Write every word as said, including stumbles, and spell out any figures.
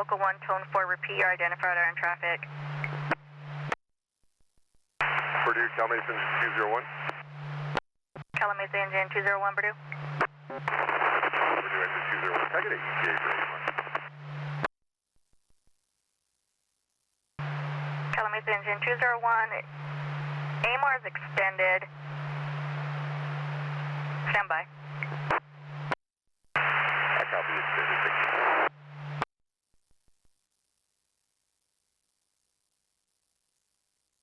Local one, tone four, repeat your identifier on traffic. Purdue, Calamasa two zero one. Calamasa engine two zero one, Purdue. Purdue engine two zero one, target eight T A for eighty-one. Calamasa engine two zero one, A M R is extended. Stand by.